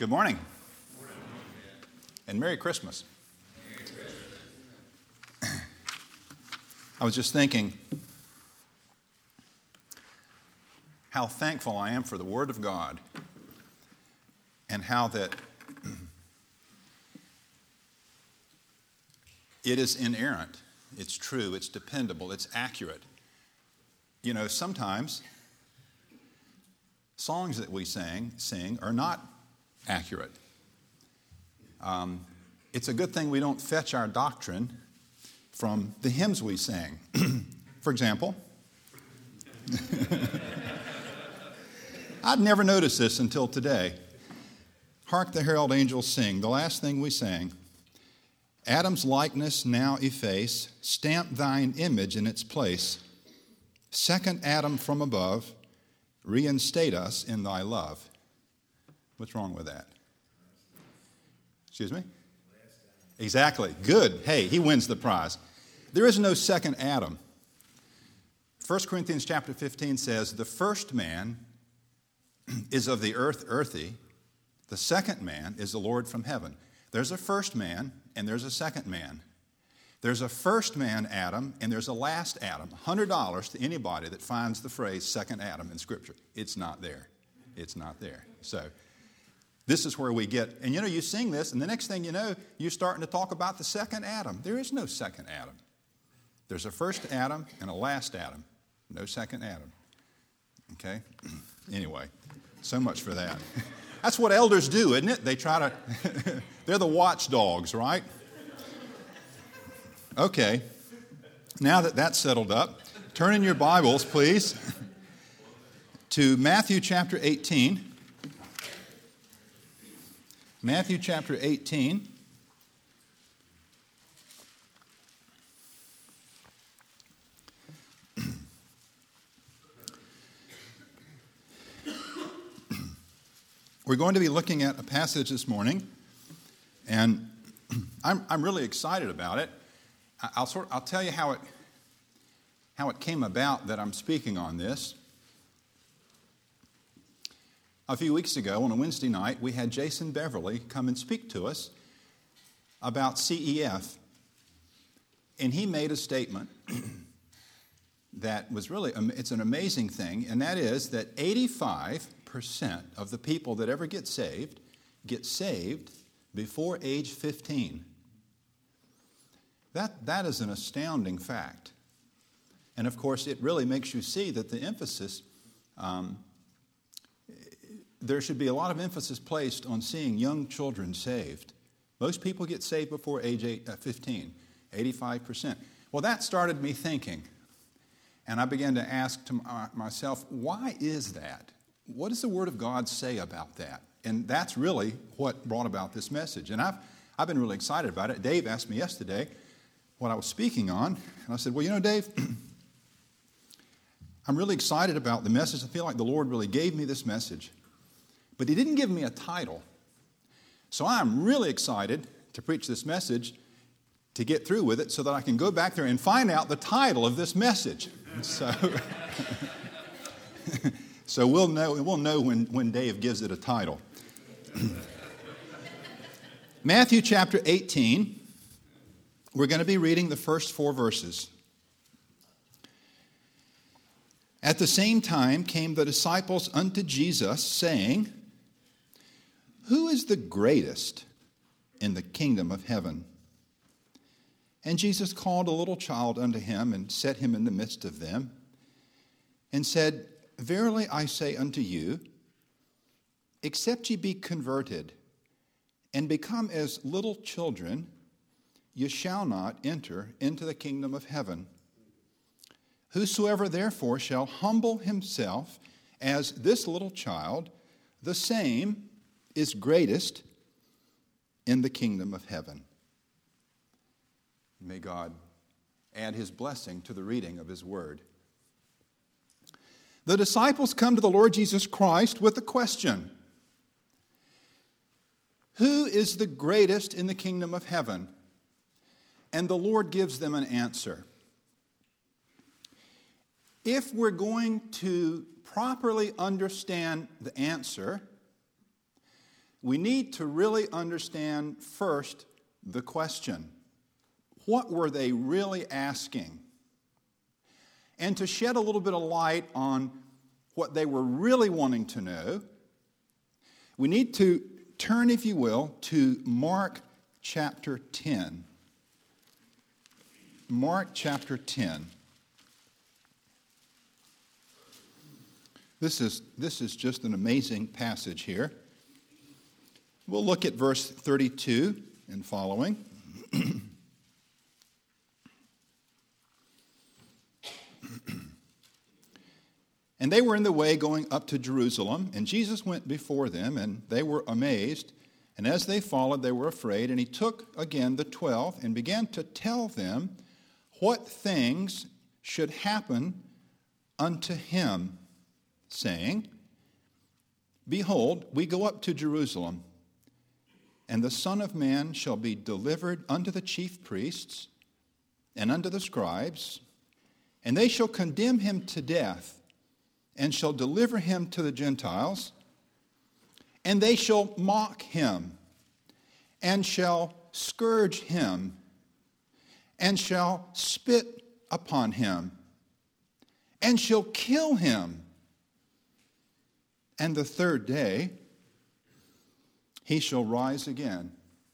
Good morning. And Merry Christmas. I was just thinking how thankful I am for the Word of God and how that it is inerrant, it's true, it's dependable, it's accurate. You know, sometimes songs that we sing are not accurate. It's a good thing we don't fetch our doctrine from the hymns we sing. For example, I'd never noticed this until today. Hark the herald angels sing, the last thing we sang. Adam's likeness now efface, stamp thine image in its place. Second Adam from above, reinstate us in thy love. What's wrong with that? Excuse me? Exactly. Good. Hey, he wins the prize. There is no second Adam. 1 Corinthians chapter 15 says, the first man is of the earth, earthy. The second man is the Lord from heaven. There's a first man and there's a second man. There's a first man, Adam, and there's a last Adam. $100 to anybody that finds the phrase second Adam in Scripture. It's not there. It's not there. So this is where we get, and you sing this, and the next thing you know, you're starting to talk about the second Adam. There is no second Adam. There's a first Adam and a last Adam. No second Adam. Okay? Anyway, so much for that. That's what elders do, isn't it? They try to, they're the watchdogs, right? Okay, now that that's settled up, turn in your Bibles, please, to Matthew chapter 18. Matthew chapter 18. We're going to be looking at a passage this morning, and I'm really excited about it. I'll tell you how it came about that I'm speaking on this. A few weeks ago, on a Wednesday night, we had Jason Beverly come and speak to us about CEF, and he made a statement that was really, it's an amazing thing, and that is that 85% of the people that ever get saved before age 15. That is an astounding fact. And of course, it really makes you see that the emphasis, there should be a lot of emphasis placed on seeing young children saved. Most people get saved before age 15, 85%. Well, that started me thinking. And I began to ask to myself, why is that? What does the Word of God say about that? And that's really what brought about this message. And I've been really excited about it. Dave asked me yesterday what I was speaking on. And I said, well, Dave, I'm really excited about the message. I feel like the Lord really gave me this message. But He didn't give me a title. So I'm really excited to preach this message, to get through with it, so that I can go back there and find out the title of this message. So we'll know when Dave gives it a title. Matthew chapter 18. We're going to be reading the first 4 verses. At the same time came the disciples unto Jesus, saying, who is the greatest in the kingdom of heaven? And Jesus called a little child unto him, and set him in the midst of them, and said, verily I say unto you, except ye be converted, and become as little children, you shall not enter into the kingdom of heaven. Whosoever therefore shall humble himself as this little child, the same is greatest in the kingdom of heaven. May God add His blessing to the reading of His word. The disciples come to the Lord Jesus Christ with a question. Who is the greatest in the kingdom of heaven? And the Lord gives them an answer. If we're going to properly understand the answer, we need to really understand first the question. What were they really asking? And to shed a little bit of light on what they were really wanting to know, we need to turn, if you will, to Mark chapter 10. Mark chapter 10. This is just an amazing passage here. We'll look at verse 32 and following. And they were in the way going up to Jerusalem, and Jesus went before them, and they were amazed. And as they followed, they were afraid. And he took again the 12 and began to tell them what things should happen unto him, saying, Behold, we go up to Jerusalem, and the Son of Man shall be delivered unto the chief priests and unto the scribes, and they shall condemn him to death, and shall deliver him to the Gentiles, and they shall mock him, and shall scourge him, and shall spit upon him, and shall kill him. And the third day he shall rise again.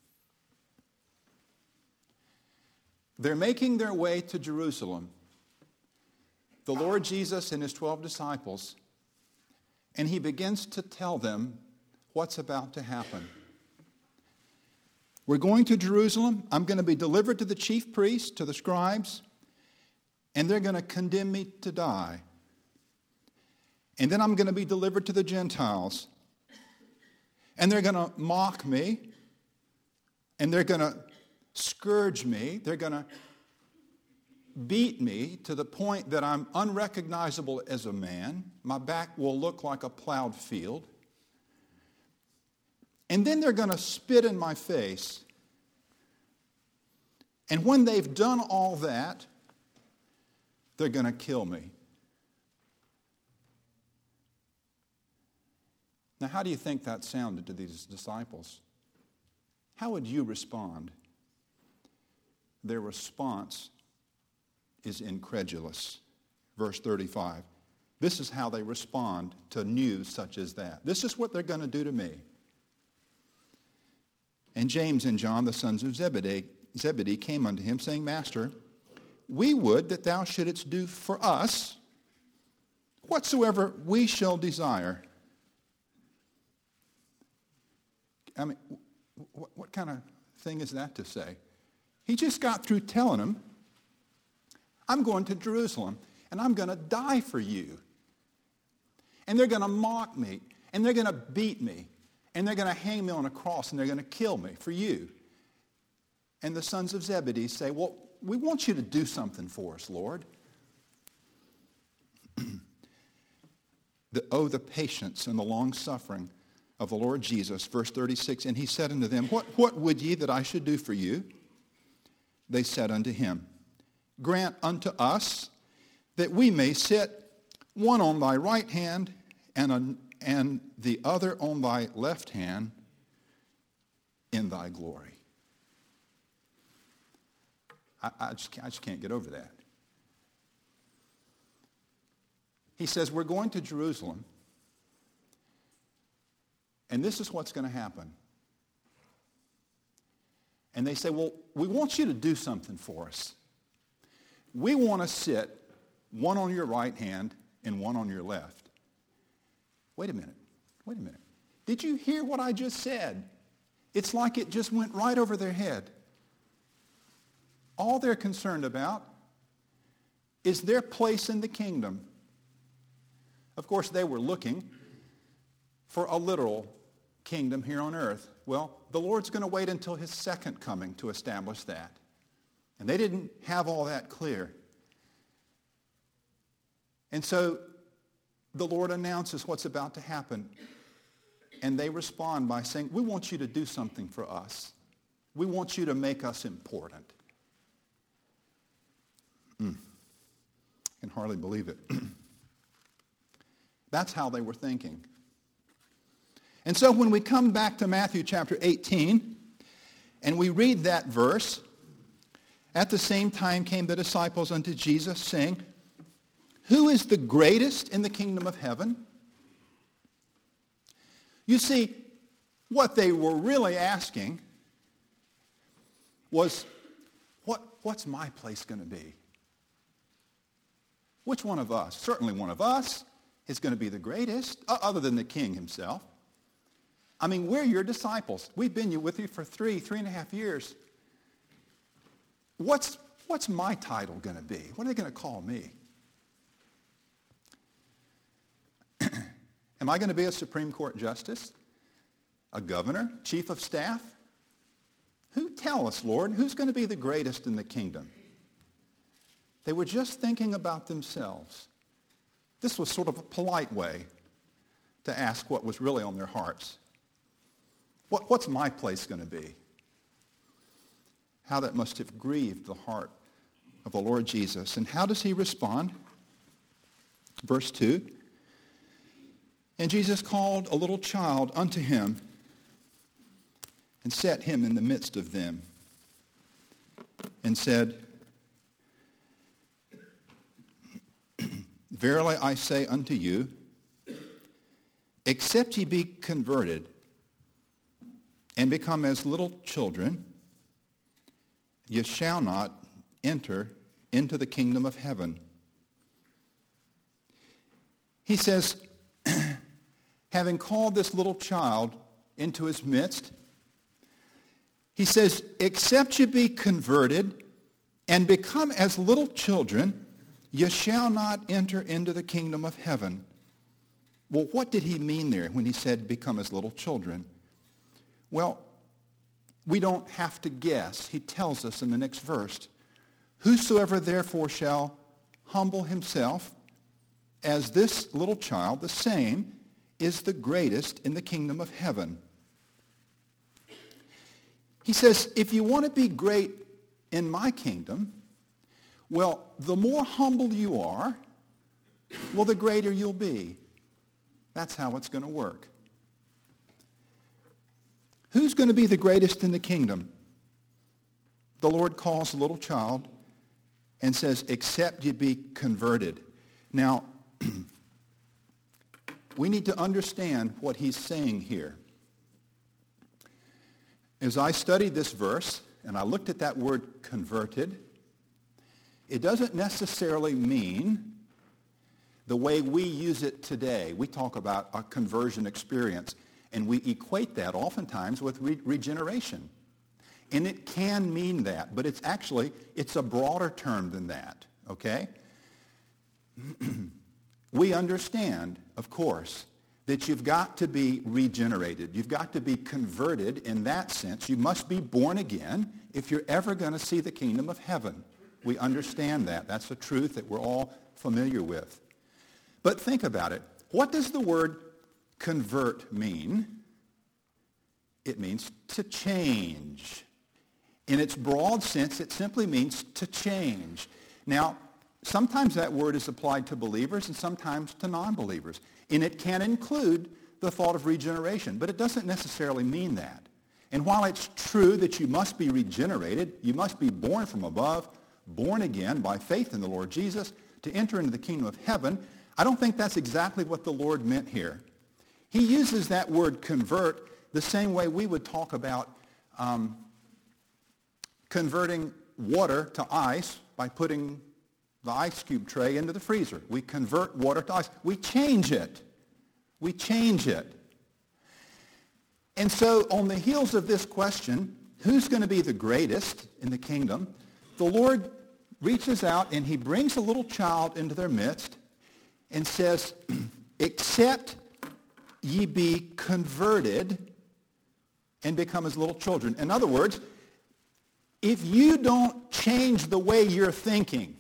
They're making their way to Jerusalem, the Lord Jesus and his 12 disciples, and he begins to tell them what's about to happen. We're going to Jerusalem. I'm going to be delivered to the chief priests, to the scribes, and they're going to condemn me to die. And then I'm going to be delivered to the Gentiles, and they're going to mock me, and they're going to scourge me. They're going to beat me to the point that I'm unrecognizable as a man. My back will look like a plowed field. And then they're going to spit in my face. And when they've done all that, they're going to kill me. Now, how do you think that sounded to these disciples? How would you respond? Their response is incredulous. Verse 35. This is how they respond to news such as that. This is what they're going to do to me. And James and John, the sons of Zebedee, came unto him, saying, Master, we would that thou shouldest do for us whatsoever we shall desire. I mean, what kind of thing is that to say? He just got through telling them, I'm going to Jerusalem, and I'm going to die for you. And they're going to mock me, and they're going to beat me, and they're going to hang me on a cross, and they're going to kill me for you. And the sons of Zebedee say, well, we want you to do something for us, Lord. The patience and the long-suffering of the Lord Jesus. Verse 36, and he said unto them, What would ye that I should do for you? They said unto him, Grant unto us that we may sit one on thy right hand and the other on thy left hand in thy glory. I just can't get over that. He says, we're going to Jerusalem, and this is what's going to happen. And they say, well, we want you to do something for us. We want to sit one on your right hand and one on your left. Wait a minute. Did you hear what I just said? It's like it just went right over their head. All they're concerned about is their place in the kingdom. Of course, they were looking for a literal kingdom here on earth. Well, the Lord's going to wait until his second coming to establish that. And they didn't have all that clear. And so the Lord announces what's about to happen. And they respond by saying, we want you to do something for us. We want you to make us important. I can hardly believe it. That's how they were thinking. And so when we come back to Matthew chapter 18, and we read that verse, at the same time came the disciples unto Jesus, saying, who is the greatest in the kingdom of heaven? You see, what they were really asking was, what's my place going to be? Which one of us, certainly one of us, is going to be the greatest, other than the king himself? I mean, we're your disciples. We've been with you for 3.5 years. What's my title going to be? What are they going to call me? Am I going to be a Supreme Court justice? A governor? Chief of staff? Tell us, Lord, who's going to be the greatest in the kingdom? They were just thinking about themselves. This was sort of a polite way to ask what was really on their hearts. What's my place going to be? How that must have grieved the heart of the Lord Jesus. And how does he respond? Verse 2. And Jesus called a little child unto him and set him in the midst of them and said, verily I say unto you, except ye be converted and become as little children, ye shall not enter into the kingdom of heaven. He says, having called this little child into his midst, he says, except ye be converted and become as little children, ye shall not enter into the kingdom of heaven. Well, what did he mean there when he said become as little children? Well, we don't have to guess. He tells us in the next verse, whosoever therefore shall humble himself as this little child, the same is the greatest in the kingdom of heaven. He says, if you want to be great in my kingdom, well, the more humble you are, well, the greater you'll be. That's how it's going to work. Who's going to be the greatest in the kingdom? The Lord calls the little child and says, except you be converted. Now, we need to understand what he's saying here. As I studied this verse, and I looked at that word converted, it doesn't necessarily mean the way we use it today. We talk about a conversion experience, and we equate that oftentimes with regeneration. And it can mean that, but it's a broader term than that, okay? We understand, of course, that you've got to be regenerated. You've got to be converted in that sense. You must be born again if you're ever going to see the kingdom of heaven. We understand that. That's a truth that we're all familiar with. But think about it. What does the word convert mean? It means to change. In its broad sense, it simply means to change. Now, sometimes that word is applied to believers and sometimes to non-believers. And it can include the thought of regeneration, but it doesn't necessarily mean that. And while it's true that you must be regenerated, you must be born from above, born again by faith in the Lord Jesus to enter into the kingdom of heaven, I don't think that's exactly what the Lord meant here. He uses that word convert the same way we would talk about converting water to ice by putting the ice cube tray into the freezer. We convert water to ice. We change it. We change it. And so on the heels of this question, who's going to be the greatest in the kingdom? The Lord reaches out and he brings a little child into their midst and says, except ye be converted and become as little children. In other words, if you don't change the way you're thinking,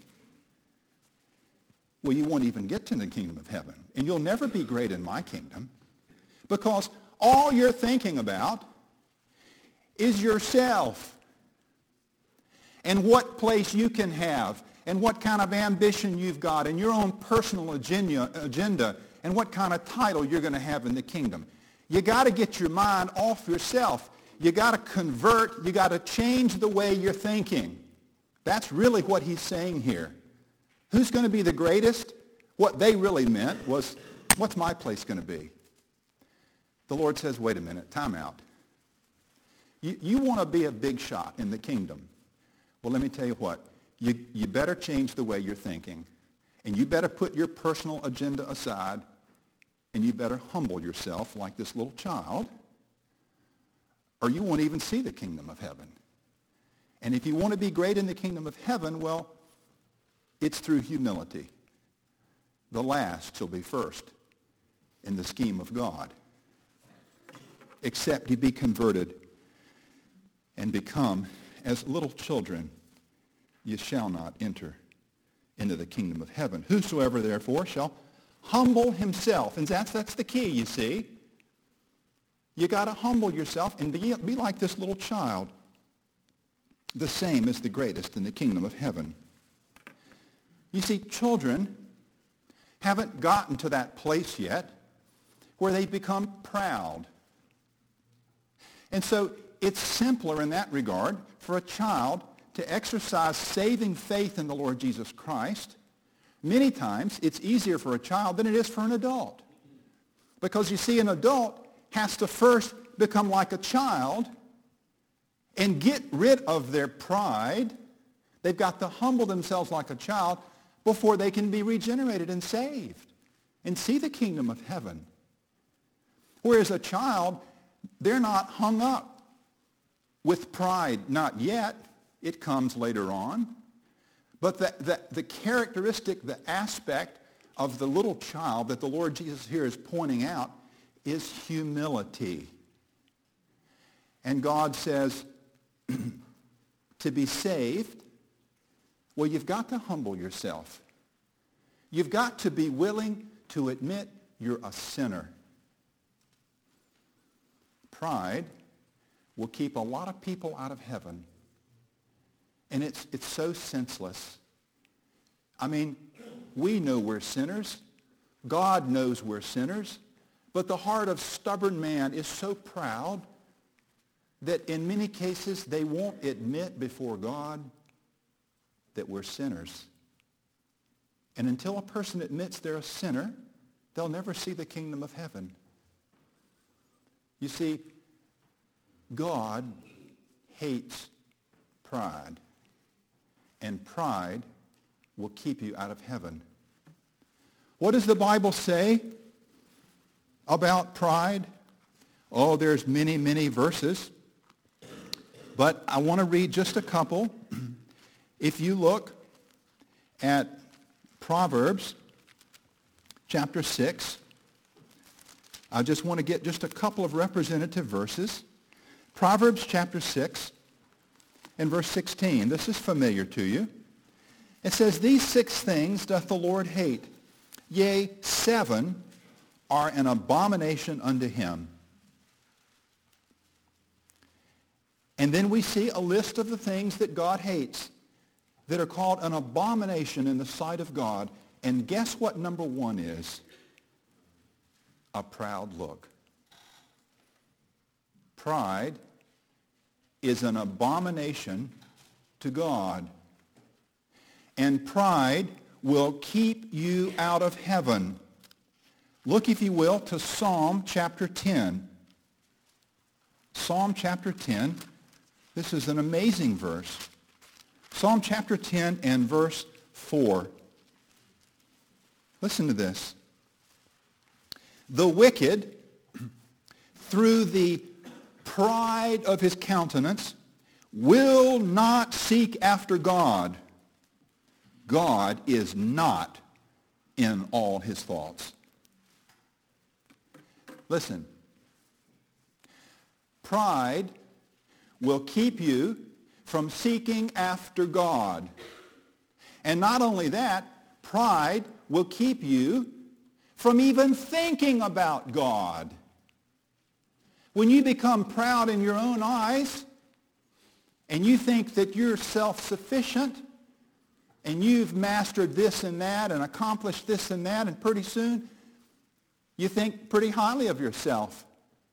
well, you won't even get to the kingdom of heaven. And you'll never be great in my kingdom because all you're thinking about is yourself and what place you can have and what kind of ambition you've got and your own personal agenda and what kind of title you're going to have in the kingdom. You got to get your mind off yourself. You got to convert. You got to change the way you're thinking. That's really what he's saying here. Who's going to be the greatest? What they really meant was, what's my place going to be? The Lord says, wait a minute, time out. You want to be a big shot in the kingdom. Well, let me tell you what. You better change the way you're thinking. And you better put your personal agenda aside. And you better humble yourself like this little child. Or you won't even see the kingdom of heaven. And if you want to be great in the kingdom of heaven, well, it's through humility. The last shall be first in the scheme of God. Except you be converted and become as little children, you shall not enter into the kingdom of heaven. Whosoever therefore shall humble himself. And that's the key, you see. You got to humble yourself and be like this little child. The same is the greatest in the kingdom of heaven. You see, children haven't gotten to that place yet where they become proud. And so it's simpler in that regard for a child to exercise saving faith in the Lord Jesus Christ. Many times it's easier for a child than it is for an adult. Because you see, an adult has to first become like a child and get rid of their pride. They've got to humble themselves like a child before they can be regenerated and saved and see the kingdom of heaven. Whereas a child, they're not hung up with pride, not yet. It comes later on. But the characteristic, the aspect of the little child that the Lord Jesus here is pointing out is humility. And God says, to be saved, well, you've got to humble yourself. You've got to be willing to admit you're a sinner. Pride will keep a lot of people out of heaven. And it's so senseless. I mean, we know we're sinners. God knows we're sinners. But the heart of stubborn man is so proud that in many cases they won't admit before God that we're sinners. And until a person admits they're a sinner, they'll never see the kingdom of heaven. You see, God hates pride. And pride will keep you out of heaven. What does the Bible say about pride? Oh, there's many, many verses. But I want to read just a couple. If you look at Proverbs chapter 6, I just want to get just a couple of representative verses. Proverbs chapter 6 and verse 16. This is familiar to you. It says, "These 6 things doth the Lord hate. Yea, 7 are an abomination unto him." And then we see a list of the things that God hates that are called an abomination in the sight of God. And guess what number 1 is? A proud look. Pride is an abomination to God. And pride will keep you out of heaven. Look, if you will, to Psalm chapter 10. Psalm chapter 10. This is an amazing verse. Psalm chapter 10 and verse 4. Listen to this. "The wicked, through the pride of his countenance, will not seek after God. God is not in all his thoughts." Listen. Pride will keep you from seeking after God. And not only that, pride will keep you from even thinking about God. When you become proud in your own eyes and you think that you're self-sufficient and you've mastered this and that and accomplished this and that, and pretty soon you think pretty highly of yourself.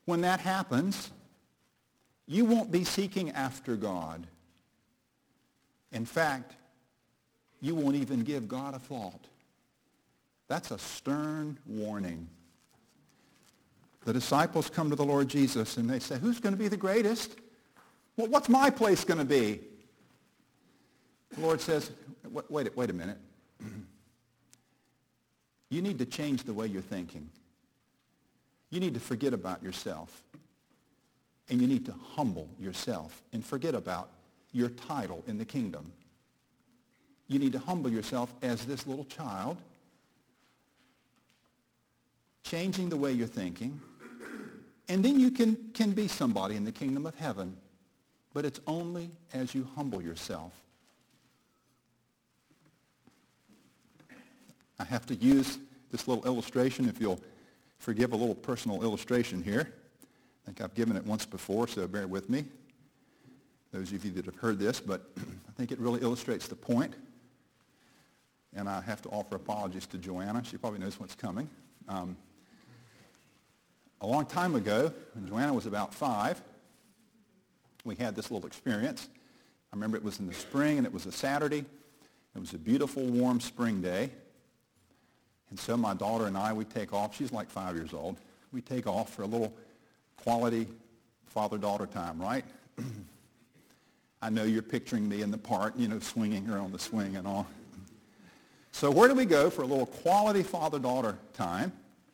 When that happens, you won't be seeking after God. In fact, you won't even give God a thought. That's a stern warning. The disciples come to the Lord Jesus and they say, who's going to be the greatest? Well, what's my place going to be? The Lord says, wait a minute. You need to change the way you're thinking. You need to forget about yourself. And you need to humble yourself and forget about your title in the kingdom. You need to humble yourself as this little child, changing the way you're thinking, and then you can be somebody in the kingdom of heaven. But it's only as you humble yourself. I have to use this little illustration, if you'll forgive a little personal illustration here. I think I've given it once before, so bear with me. Those of you that have heard this, but I think it really illustrates the point. And I have to offer apologies to Joanna. She probably knows what's coming. A long time ago, when Joanna was about 5, we had this little experience. I remember it was in the spring, and it was a Saturday. It was a beautiful, warm spring day. And so my daughter and I, we take off. She's like 5 years old. We take off for a little quality father-daughter time, right? I know you're picturing me in the park, swinging her on the swing and all. So where do we go for a little quality father-daughter time?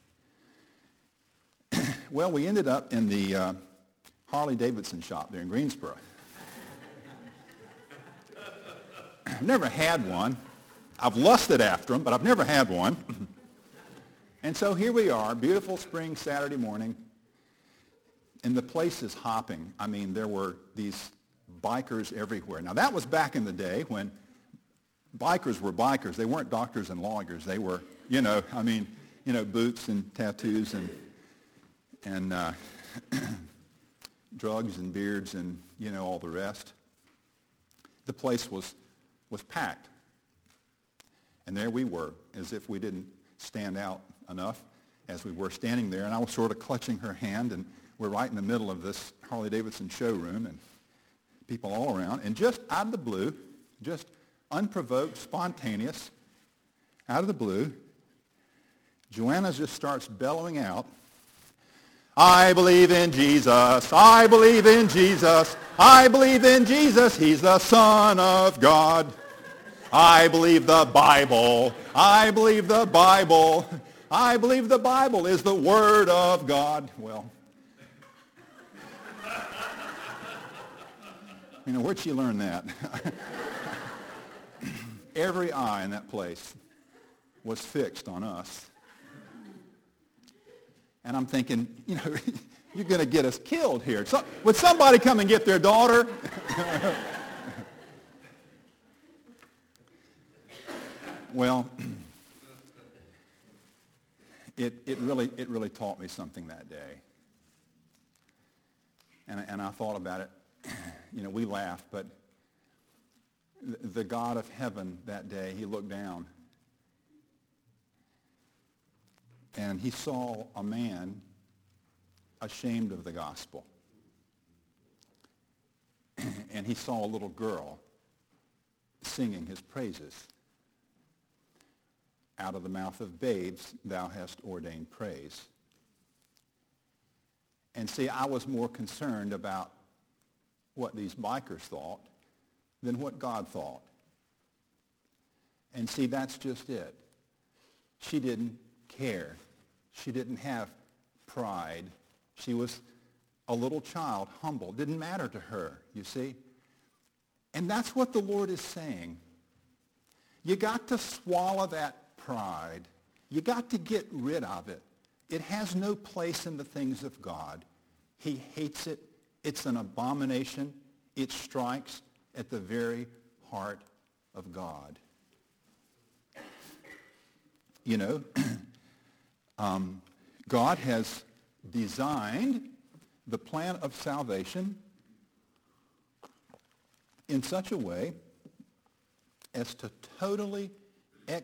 Well, we ended up in the Harley-Davidson shop there in Greensboro. I've never had one. I've lusted after them, but I've never had one. And so here we are, beautiful spring Saturday morning, and the place is hopping. I mean, there were these bikers everywhere. Now, that was back in the day when bikers were bikers. They weren't doctors and lawyers. They were, boots and tattoos and drugs and beards and, all the rest. The place was packed. And there we were, as if we didn't stand out enough as we were standing there. And I was sort of clutching her hand, and we're right in the middle of this Harley-Davidson showroom, and people all around. And just out of the blue, just unprovoked, spontaneous, out of the blue, Joanna just starts bellowing out, I believe in Jesus, I believe in Jesus, I believe in Jesus, he's the Son of God. I believe the Bible, I believe the Bible, I believe the Bible is the Word of God. Well, where'd she learn that? Every eye in that place was fixed on us. And I'm thinking, you're going to get us killed here. So, would somebody come and get their daughter? Well, it really taught me something that day. And I thought about it. We laughed, but the God of heaven that day, he looked down and he saw a man ashamed of the gospel. And he saw a little girl singing his praises. Out of the mouth of babes, thou hast ordained praise. And see, I was more concerned about what these bikers thought than what God thought. And see, that's just it. She didn't care. She didn't have pride. She was a little child, humble. Didn't matter to her, you see. And that's what the Lord is saying. You got to swallow that pride. You got to get rid of it. It has no place in the things of God. He hates it. It's an abomination. It strikes at the very heart of God. God has designed the plan of salvation in such a way as to totally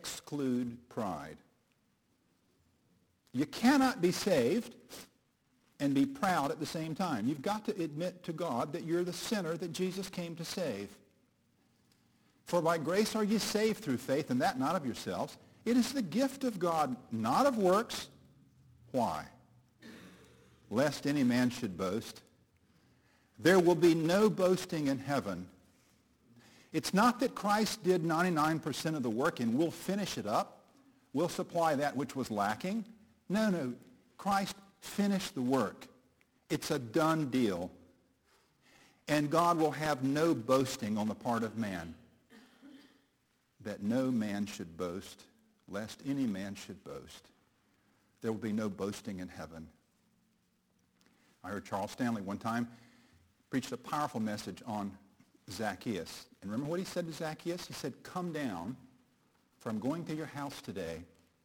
exclude pride. You cannot be saved and be proud at the same time. You've got to admit to God that you're the sinner that Jesus came to save. For by grace are ye saved through faith, and that not of yourselves. It is the gift of God, not of works. Why? Lest any man should boast. There will be no boasting in heaven. It's not that Christ did 99% of the work and we'll finish it up. We'll supply that which was lacking. No. Christ finished the work. It's a done deal. And God will have no boasting on the part of man. That no man should boast, lest any man should boast. There will be no boasting in heaven. I heard Charles Stanley one time preached a powerful message on Zacchaeus. And remember what he said to Zacchaeus? He said, come down, for I'm going to your house today.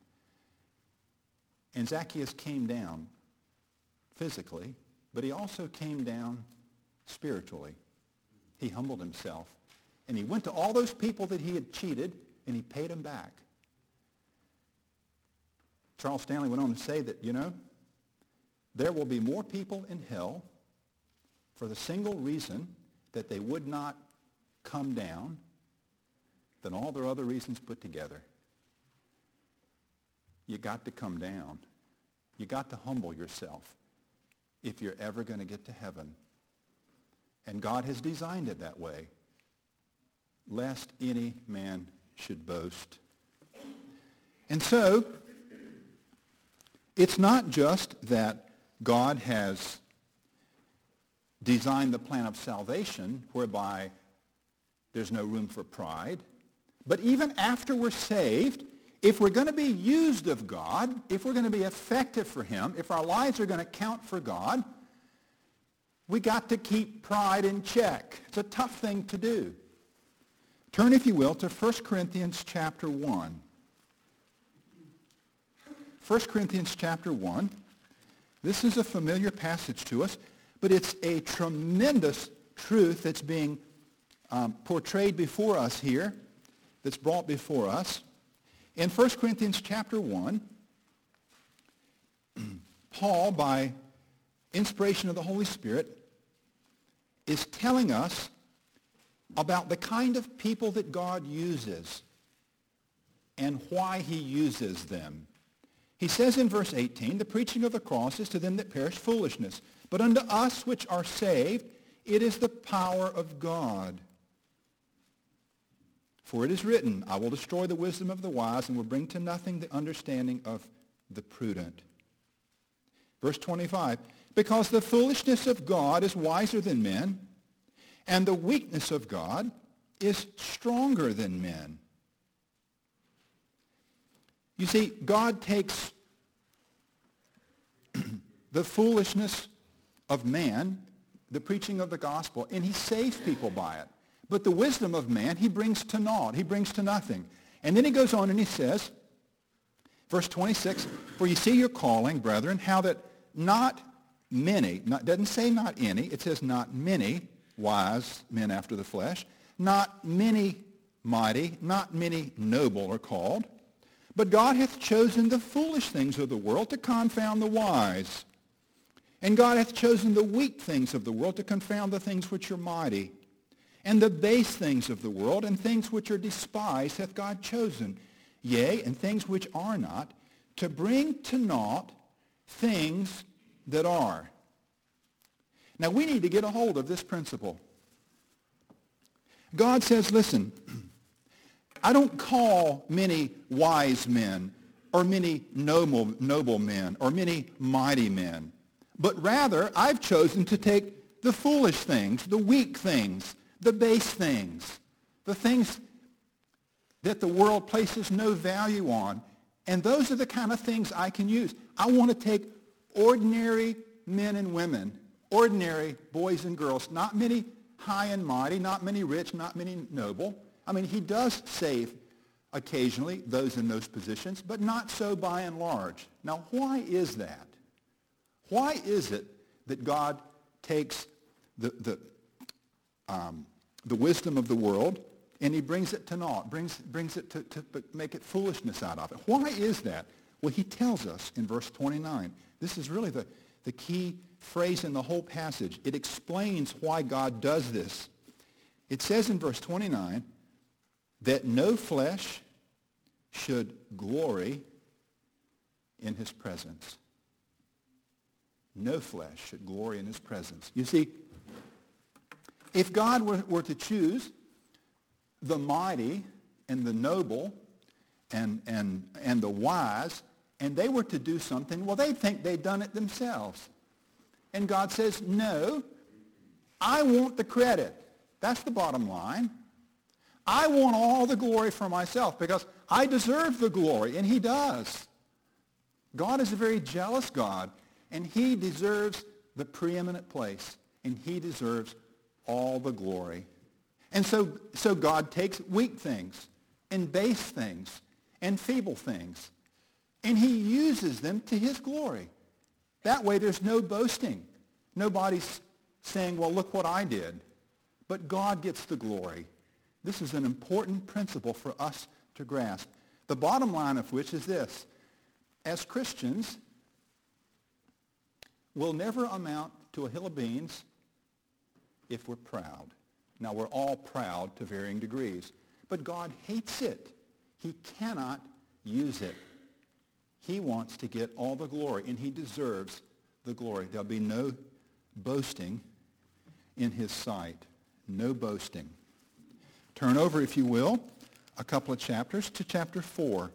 And Zacchaeus came down physically, but he also came down spiritually. He humbled himself. And he went to all those people that he had cheated, and he paid them back. Charles Stanley went on to say that, there will be more people in hell for the single reason that they would not come down than all their other reasons put together. You got to come down. You got to humble yourself if you're ever going to get to heaven. And God has designed it that way, lest any man should boast. And so, it's not just that God has designed the plan of salvation whereby there's no room for pride, but even after we're saved, if we're going to be used of God, if we're going to be effective for him, if our lives are going to count for God, we got to keep pride in check. It's a tough thing to do. Turn, if you will, to 1 Corinthians chapter 1. 1 Corinthians chapter 1. This is a familiar passage to us, but it's a tremendous truth that's being portrayed before us here, that's brought before us. In 1 Corinthians chapter 1, Paul, by inspiration of the Holy Spirit, is telling us about the kind of people that God uses and why he uses them. He says in verse 18, the preaching of the cross is to them that perish foolishness, but unto us which are saved, it is the power of God. For it is written, I will destroy the wisdom of the wise and will bring to nothing the understanding of the prudent. Verse 25, because the foolishness of God is wiser than men, and the weakness of God is stronger than men. You see, God takes the foolishness of man, the preaching of the gospel, and he saves people by it. But the wisdom of man, he brings to naught. He brings to nothing. And then he goes on and he says, verse 26, for you see your calling, brethren, how that not many, doesn't say not any, it says not many wise men after the flesh, not many mighty, not many noble are called, but God hath chosen the foolish things of the world to confound the wise. And God hath chosen the weak things of the world to confound the things which are mighty. And the base things of the world and things which are despised hath God chosen, yea, and things which are not, to bring to naught things that are. Now we need to get a hold of this principle. God says, listen, I don't call many wise men or many noble men or many mighty men, but rather I've chosen to take the foolish things, the weak things, the base things, the things that the world places no value on, and those are the kind of things I can use. I want to take ordinary men and women, ordinary boys and girls, not many high and mighty, not many rich, not many noble. I mean, he does save occasionally those in those positions, but not so by and large. Now, why is that? Why is it that God takes the wisdom of the world and he brings it to naught, brings it to make it foolishness out of it? Why is that? Well, he tells us in verse 29. This is really the key phrase in the whole passage. It explains why God does this. It says in verse 29 that no flesh should glory in his presence. No flesh should glory in his presence. You see, if God were to choose the mighty and the noble and the wise, and they were to do something, well, they'd think they'd done it themselves. And God says, no, I want the credit. That's the bottom line. I want all the glory for myself because I deserve the glory, and he does. God is a very jealous God, and he deserves the preeminent place, and he deserves all the glory. And so God takes weak things and base things and feeble things, and he uses them to his glory. That way there's no boasting. Nobody's saying, well, look what I did. But God gets the glory. This is an important principle for us to grasp. The bottom line of which is this. As Christians, we'll never amount to a hill of beans if we're proud. Now, we're all proud to varying degrees, but God hates it. He cannot use it. He wants to get all the glory, and he deserves the glory. There'll be no boasting in his sight. No boasting. Turn over, if you will, a couple of chapters to chapter 4.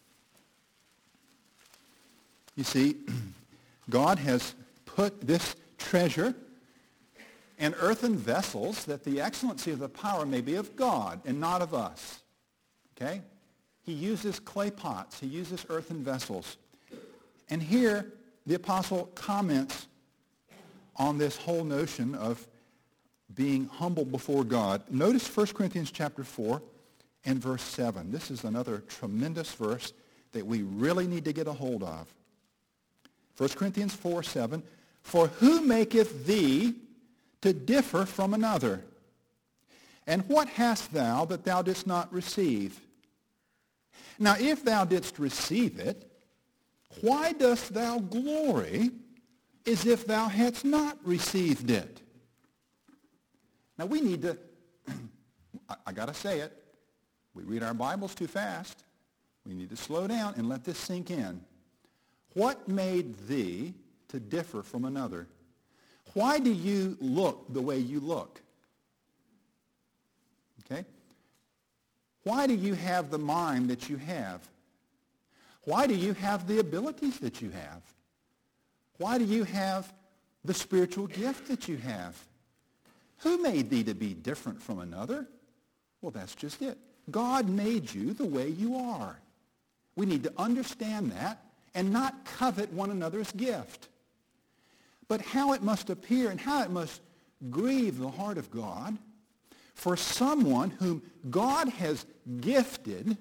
You see, God has put this treasure in earthen vessels that the excellency of the power may be of God and not of us. Okay? He uses clay pots. He uses earthen vessels. And here the apostle comments on this whole notion of being humble before God. Notice 1 Corinthians chapter 4 and verse 7. This is another tremendous verse that we really need to get a hold of. 1 Corinthians 4:7, for who maketh thee to differ from another? And what hast thou that thou didst not receive? Now, if thou didst receive it, why dost thou glory as if thou hadst not received it? Now, we need to, I got to say it, we read our Bibles too fast. We need to slow down and let this sink in. What made thee to differ from another? Why do you look the way you look? Okay? Why do you have the mind that you have? Why do you have the abilities that you have? Why do you have the spiritual gift that you have? Who made thee to be different from another? Well, that's just it. God made you the way you are. We need to understand that and not covet one another's gift. But how it must appear and how it must grieve the heart of God for someone whom God has gifted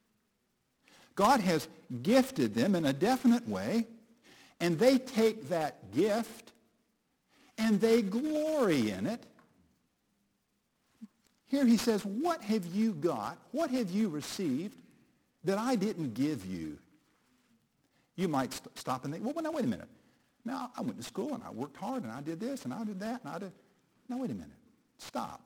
them in a definite way, and they take that gift and they glory in it. Here he says, what have you got? What have you received that I didn't give you? You might stop and think, well, now, wait a minute. Now, I went to school and I worked hard and I did this and I did that and I did... Now, wait a minute. Stop.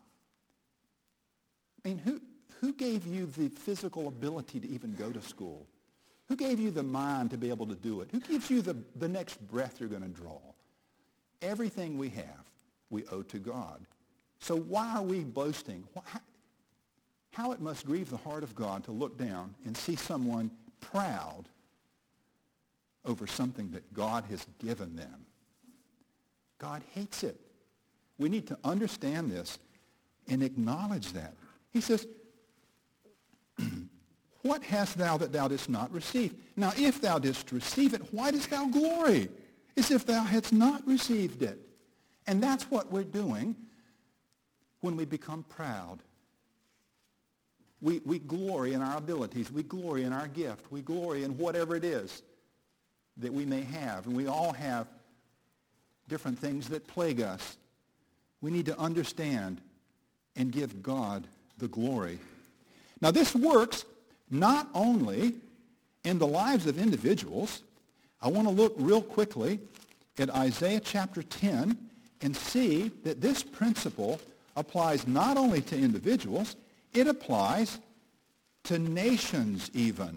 I mean, who gave you the physical ability to even go to school? Who gave you the mind to be able to do it? Who gives you the next breath you're going to draw? Everything we have, we owe to God. So why are we boasting? How it must grieve the heart of God to look down and see someone proud over something that God has given them. God hates it. We need to understand this and acknowledge that. He says, what hast thou that thou didst not receive? Now, if thou didst receive it, why dost thou glory as if thou hadst not received it? And that's what we're doing when we become proud. We glory in our abilities. We glory in our gift. We glory in whatever it is that we may have. And we all have different things that plague us. We need to understand and give God the glory. Now, this works not only in the lives of individuals. I want to look real quickly at Isaiah chapter 10 and see that this principle applies not only to individuals, it applies to nations even.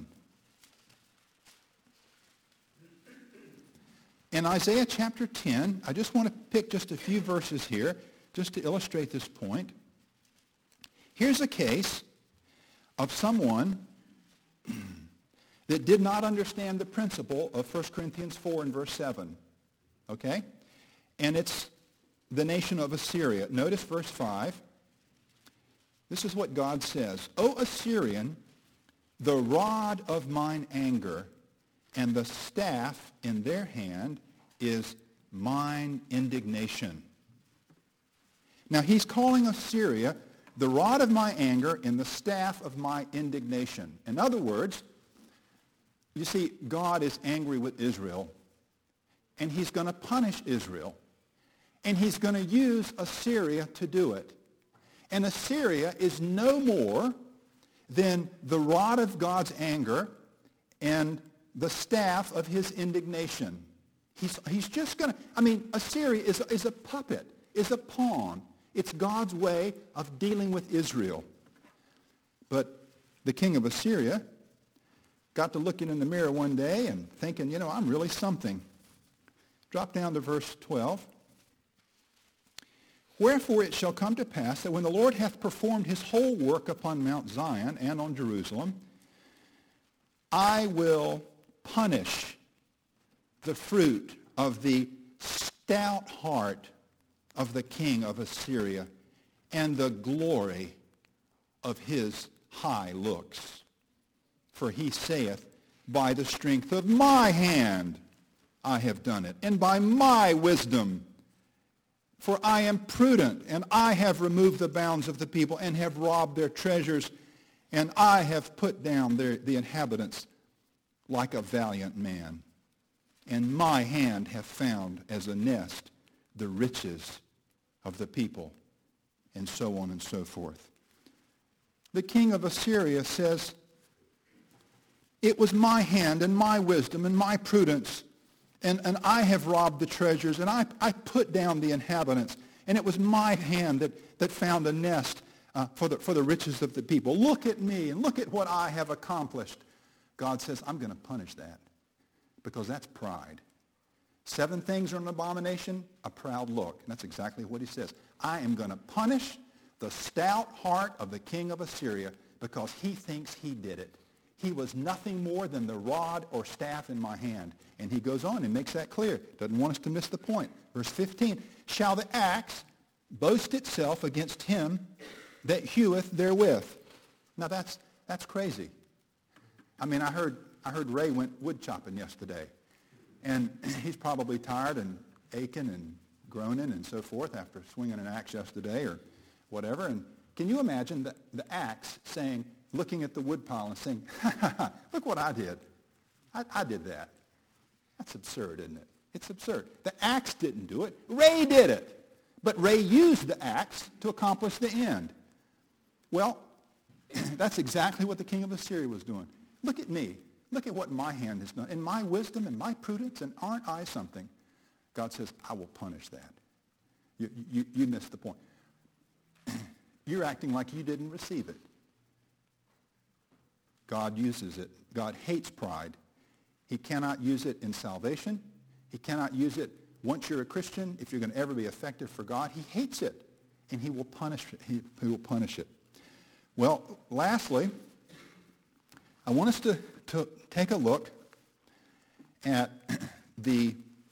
In Isaiah chapter 10, I just want to pick just a few verses here just to illustrate this point. Here's a case of someone that did not understand the principle of 1 Corinthians 4 and verse 7. Okay? And it's the nation of Assyria. Notice verse 5. This is what God says. O Assyrian, the rod of mine anger and the staff in their hand is mine indignation. Now he's calling Assyria the rod of my anger and the staff of my indignation. In other words, you see, God is angry with Israel, and he's going to punish Israel, and he's going to use Assyria to do it. And Assyria is no more than the rod of God's anger and the staff of his indignation. He's just going to, Assyria is a puppet, is a pawn. It's God's way of dealing with Israel. But the king of Assyria got to looking in the mirror one day and thinking, I'm really something. Drop down to verse 12. Wherefore it shall come to pass that when the Lord hath performed his whole work upon Mount Zion and on Jerusalem, I will punish the fruit of the stout heart of the king of Assyria and the glory of his high looks. For he saith, by the strength of my hand I have done it, and by my wisdom. For I am prudent, and I have removed the bounds of the people, and have robbed their treasures, and I have put down the inhabitants like a valiant man. And my hand hath found as a nest the riches of the people, and so on and so forth. The king of Assyria says, it was my hand and my wisdom and my prudence, and I have robbed the treasures, and I put down the inhabitants, and it was my hand that found a nest for the riches of the people. Look at me, and look at what I have accomplished. God says, I'm going to punish that, because that's pride. 7 things are an abomination, a proud look. And that's exactly what he says. I am going to punish the stout heart of the king of Assyria because he thinks he did it. He was nothing more than the rod or staff in my hand. And he goes on and makes that clear. Doesn't want us to miss the point. Verse 15, shall the axe boast itself against him that heweth therewith? Now that's crazy. I heard Ray went wood chopping yesterday. And he's probably tired and aching and groaning and so forth after swinging an axe yesterday or whatever. And can you imagine the axe saying, looking at the wood pile and saying, look what I did. I did that. That's absurd, isn't it? It's absurd. The axe didn't do it. Ray did it. But Ray used the axe to accomplish the end. Well, that's exactly what the king of Assyria was doing. Look at me. Look at what my hand has done. And my wisdom and my prudence, and aren't I something? God says, I will punish that. You missed the point. You're acting like you didn't receive it. God uses it. God hates pride. He cannot use it in salvation. He cannot use it once you're a Christian. If you're going to ever be effective for God, he hates it. And he will punish it. He will punish it. Well, lastly, I want us to take a look at the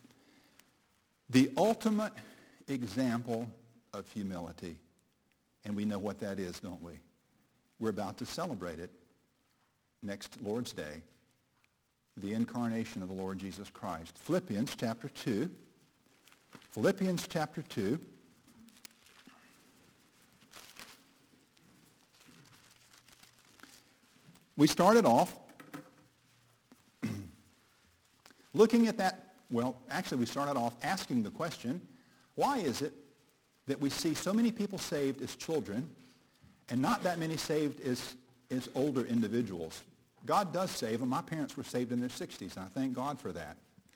ultimate example of humility. And we know what that is, don't we? We're about to celebrate it next Lord's Day, the incarnation of the Lord Jesus Christ. Philippians chapter 2. Philippians chapter 2. We started off looking at that, well, actually we started off asking the question, why is it that we see so many people saved as children and not that many saved as older individuals? God does save them. My parents were saved in their 60s, and I thank God for that.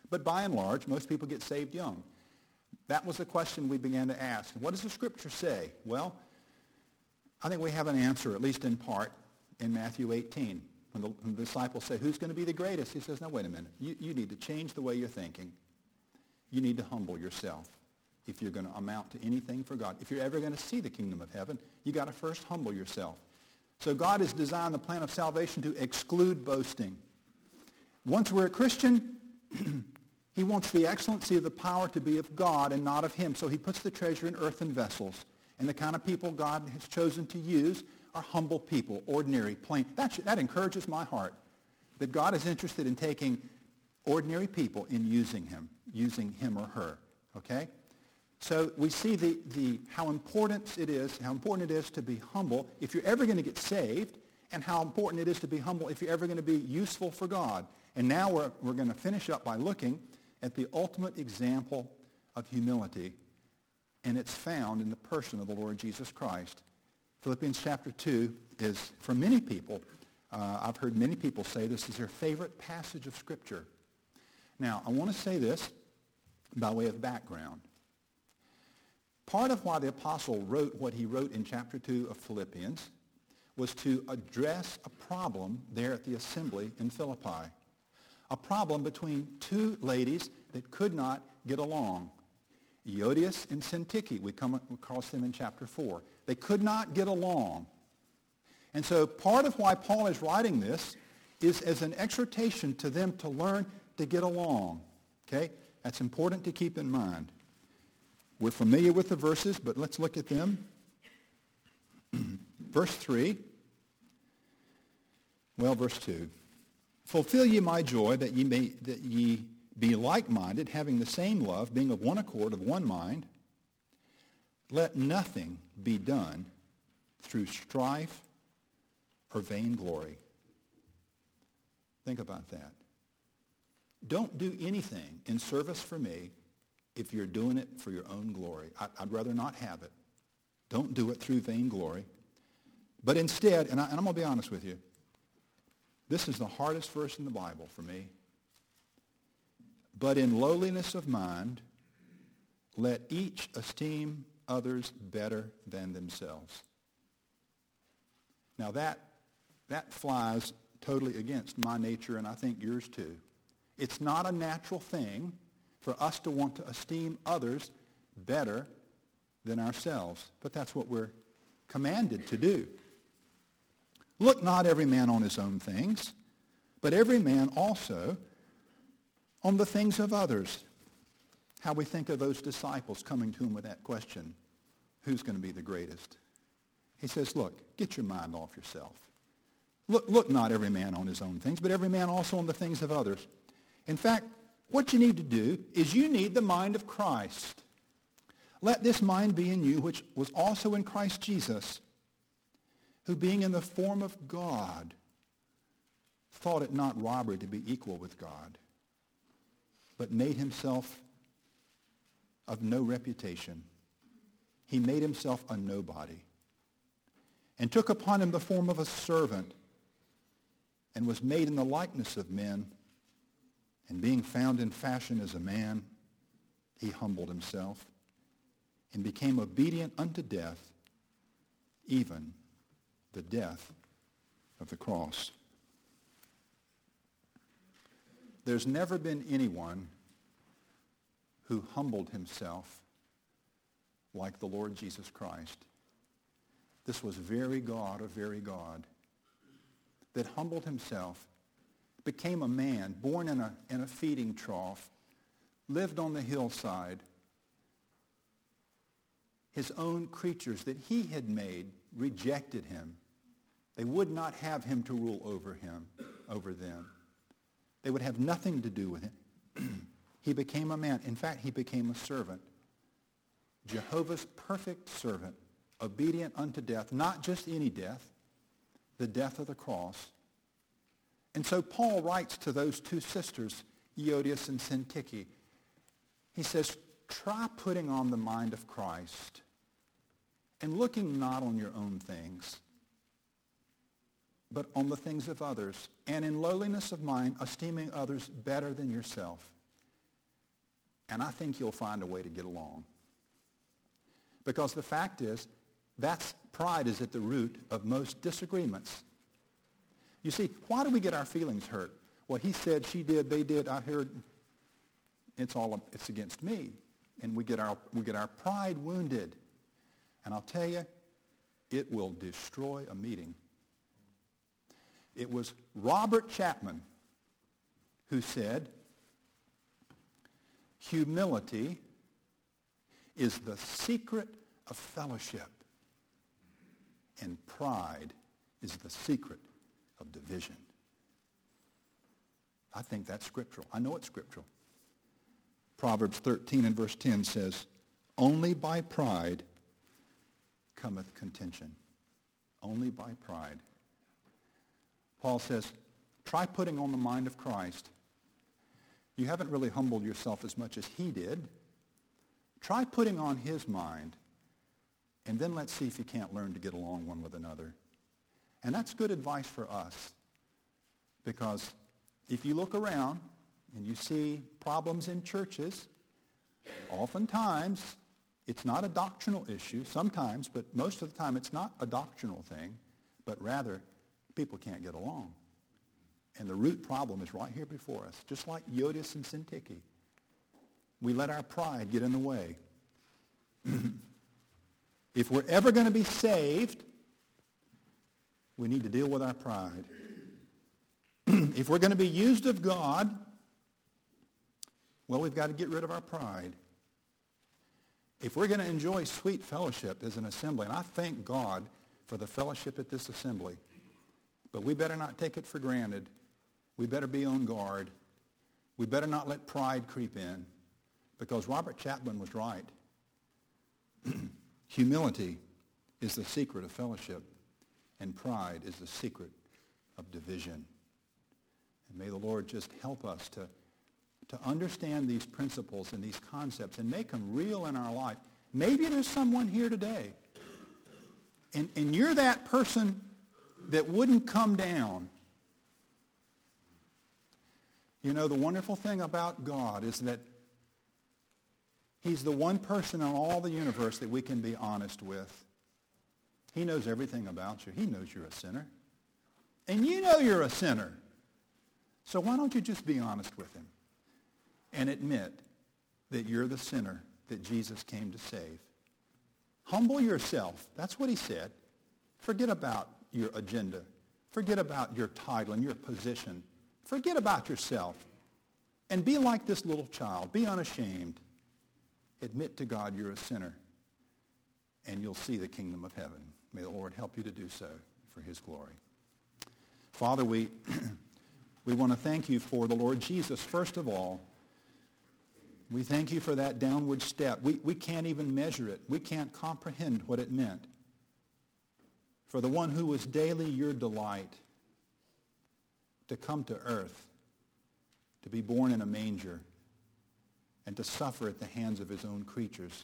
But by and large, most people get saved young. That was the question we began to ask. What does the Scripture say? Well, I think we have an answer, at least in part, in Matthew 18. When the disciples say, who's going to be the greatest? He says, no, wait a minute. You need to change the way you're thinking. You need to humble yourself if you're going to amount to anything for God. If you're ever going to see the kingdom of heaven, you got to first humble yourself. So God has designed the plan of salvation to exclude boasting. Once we're a Christian, he wants the excellency of the power to be of God and not of him. So he puts the treasure in earthen vessels. And the kind of people God has chosen to use are humble people, ordinary, plain. That encourages my heart, that God is interested in taking ordinary people and using him or her. Okay? So we see how important it is to be humble if you're ever going to get saved, and how important it is to be humble if you're ever going to be useful for God. And now we're going to finish up by looking at the ultimate example of humility, and it's found in the person of the Lord Jesus Christ. Philippians chapter 2 is, for many people, I've heard many people say this is their favorite passage of Scripture. Now, I want to say this by way of background. Part of why the apostle wrote what he wrote in chapter 2 of Philippians was to address a problem there at the assembly in Philippi. A problem between two ladies that could not get along. Euodias and Syntyche, we come across them in chapter 4. They could not get along. And so part of why Paul is writing this is as an exhortation to them to learn to get along. Okay? That's important to keep in mind. We're familiar with the verses, but let's look at them. Verse 3. Well, verse 2. Fulfill ye my joy, that ye be like-minded, having the same love, being of one accord, of one mind. Let nothing be done through strife or vainglory. Think about that. Don't do anything in service for me if you're doing it for your own glory. I'd rather not have it. Don't do it through vainglory. But instead, and I'm going to be honest with you, this is the hardest verse in the Bible for me. But in lowliness of mind, let each esteem others better than themselves. Now that flies totally against my nature, and I think yours too. It's not a natural thing for us to want to esteem others better than ourselves, but that's what we're commanded to do. Look not every man on his own things, but every man also on the things of others. How we think of those disciples coming to him with that question, who's going to be the greatest? He says, look, get your mind off yourself. Look not every man on his own things, but every man also on the things of others. In fact, what you need to do is you need the mind of Christ. Let this mind be in you, which was also in Christ Jesus, who being in the form of God, thought it not robbery to be equal with God, but made himself of no reputation. He made himself a nobody, and took upon him the form of a servant, and was made in the likeness of men, and being found in fashion as a man, he humbled himself, and became obedient unto death, even the death of the cross. There's never been anyone who humbled himself like the Lord Jesus Christ. This was very God of very God that humbled himself, became a man, born in a feeding trough, lived on the hillside. His own creatures that he had made rejected him. They would not have him to rule over them. They would have nothing to do with him. He became a man. In fact, he became a servant. Jehovah's perfect servant, obedient unto death, not just any death, the death of the cross. And so Paul writes to those two sisters, Euodias and Syntyche. He says, try putting on the mind of Christ and looking not on your own things, but on the things of others, and in lowliness of mind, esteeming others better than yourself. And I think you'll find a way to get along. Because the fact is, pride is at the root of most disagreements. You see, why do we get our feelings hurt? Well, he said, she did, they did, I heard. It's against me. And we get our pride wounded. And I'll tell you, it will destroy a meeting. It was Robert Chapman who said, humility is the secret of fellowship, and pride is the secret of division. I think that's scriptural. I know it's scriptural. Proverbs 13 and verse 10 says, only by pride cometh contention. Only by pride. Paul says, try putting on the mind of Christ. You haven't really humbled yourself as much as he did. Try putting on his mind, and then let's see if you can't learn to get along one with another. And that's good advice for us, because if you look around and you see problems in churches, oftentimes it's not a doctrinal issue, sometimes, but most of the time it's not a doctrinal thing, but rather people can't get along. And the root problem is right here before us, just like Euodias and Syntyche. We let our pride get in the way. If we're ever going to be saved, we need to deal with our pride. If we're going to be used of God, well, we've got to get rid of our pride. If we're going to enjoy sweet fellowship as an assembly, and I thank God for the fellowship at this assembly, but we better not take it for granted. We better be on guard. We better not let pride creep in, because Robert Chapman was right. Humility is the secret of fellowship, and pride is the secret of division. And may the Lord just help us to understand these principles and these concepts and make them real in our life. Maybe there's someone here today, and you're that person that wouldn't come down. You know, the wonderful thing about God is that he's the one person in all the universe that we can be honest with. He knows everything about you. He knows you're a sinner. And you know you're a sinner. So why don't you just be honest with him and admit that you're the sinner that Jesus came to save? Humble yourself. That's what he said. Forget about your agenda. Forget about your title and your position. Forget about yourself. And be like this little child. Be unashamed. Admit to God you're a sinner, and you'll see the kingdom of heaven. May the Lord help you to do so for his glory. Father, we want to thank you for the Lord Jesus. First of all, we thank you for that downward step. We can't even measure it. We can't comprehend what it meant. For the one who was daily your delight to come to earth, to be born in a manger, and to suffer at the hands of his own creatures,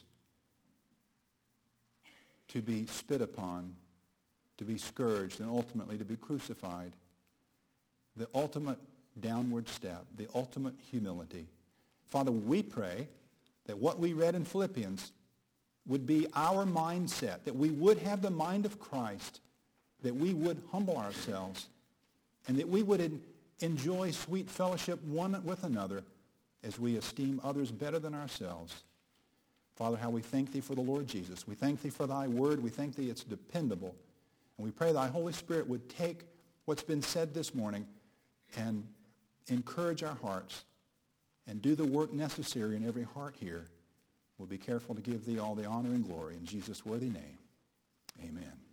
to be spit upon, to be scourged, and ultimately to be crucified. The ultimate downward step, the ultimate humility. Father, we pray that what we read in Philippians would be our mindset, that we would have the mind of Christ, that we would humble ourselves, and that we would enjoy sweet fellowship one with another as we esteem others better than ourselves. Father, how we thank thee for the Lord Jesus. We thank thee for thy word. We thank thee it's dependable. And we pray thy Holy Spirit would take what's been said this morning and encourage our hearts and do the work necessary in every heart here. We'll be careful to give thee all the honor and glory in Jesus' worthy name. Amen.